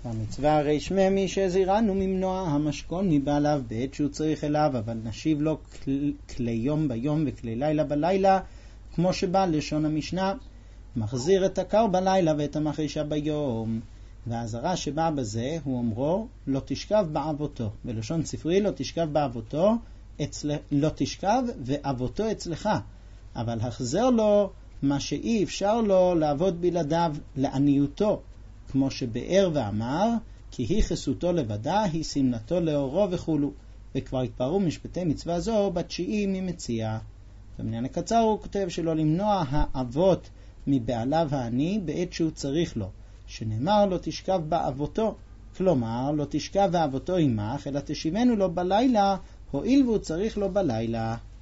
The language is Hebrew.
המצווה ריש ממי שהזהירנו ממנוע המשכון מבעליו בעת שהוא צריך אליו, אבל נשיב לו כלי יום ביום וכלי לילה בלילה, כמו שבא לשון המשנה, מחזיר את הקר בלילה ואת המחרישה ביום. והעזרה שבאה בזה הוא אומרו לא תשכב באבותו, בלשון ספרי לא תשכב באבותו, לא תשכב ואבותו אצלך, אבל החזר לו מה שאי אפשר לו לעבוד בלעדיו לעניותו, כמו שבאר ואמר כי היא חסותו לבדה, היא סמנתו לאורו וכולו, וכבר התפארו משפטי מצווה זו בתשיעי ממציאה. במניין הקצר הוא כותב שלא למנוע האבות מבעליו העני בעת שהוא צריך לו, שנאמר לא תשכב באבותו, כלומר לא תשכב ואבותו עמך, אלא תשיבנו לו בלילה, הואיל והוא צריך לו בלילה.